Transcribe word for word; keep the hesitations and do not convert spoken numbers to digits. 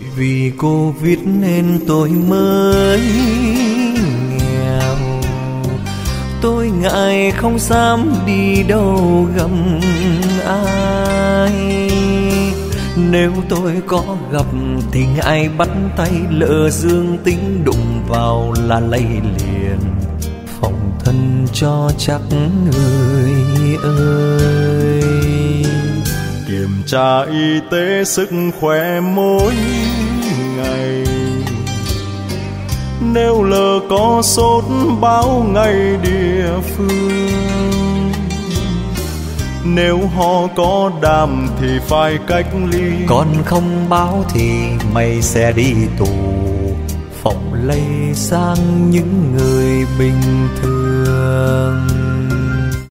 Vì Covid nên tôi mới nghèo, tôi ngại không dám đi đâu gặp ai. Nếu tôi có gặp thì ngại bắt tay, lỡ dương tính đụng vào là lây liền. Phòng thân cho chắc người ơi. Kiểm tra y tế sức khỏe mỗi ngày, nếu lỡ có sốt báo ngay địa phương. Nếu họ có đàm thì phải cách ly, còn không báo thì mày sẽ đi tù. Phòng lây sang những người bình thường.